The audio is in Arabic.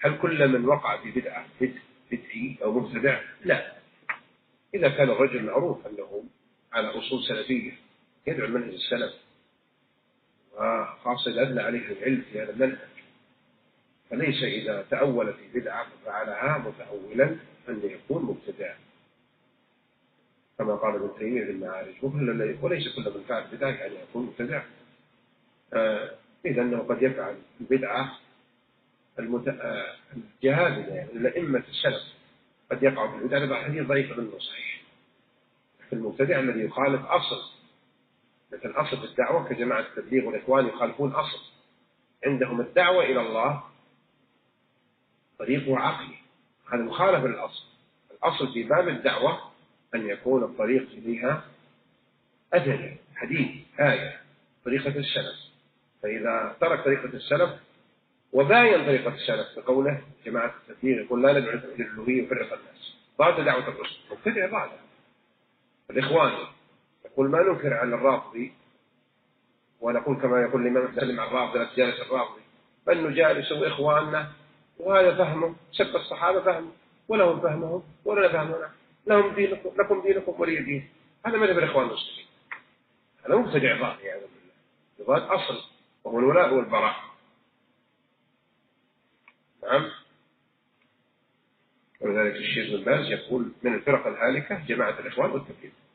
هل كل من وقع في بدعة بدعي أو مبتدع؟ لا. إذا كان الرجل معروف أنه على أصول سلفية يدعو المنهج السلف، وخاصة إذا أدلى عليه العلم في هذا المنهج، فليس إذا تأول في بدعة ففعلها متأولا أن يكون مبتدع، كما قال ابن تيمية في المعارج، وليس كل من فعل بدعة يعني يكون مبتدع. إذا أنه قد يفعل البدعة الجهاد يعني الأئمة السلف قد يقع في البدعة بعض حديث ضعيف منه صحيح. في المبتدع الذي يخالف أصل، مثل أصل في الدعوة كجماعة التبليغ والإخوان يخالفون أصل، عندهم الدعوة إلى الله طريقه عقلي، هذا مخالف للأصل. الأصل في باب الدعوة أن يكون الطريق إليها أدبي حديث آية طريقة السلف، فإذا ترك طريقة السلف وباين طريقة السلف بقوله جماعة التبليغ يقول لا ندعو إلى الألوهية وفرق الناس، ضاد دعوة الرسل، مبتدع ضاد. الإخوان يقول ما ننكر على الرافضي ونقول كما يقول الإمام مسلم عن الرافضي لا تجالس الرافضي، بل نجالس إخواننا، وهذا فهمه، سب الصحابة فهمه ولهم فهمهم ولنا فهمنا، لهم دينكم لكم دينكم ولي دين. هذا مذهب الإخوان المسلمين، هذا مبتدع ضاد يعني ضاد أصل وهو الولاء والبراء. نعم. ولذلك الشيخ بن باز يقول من الفرق الهالكة جماعة الإخوان والتبليغ.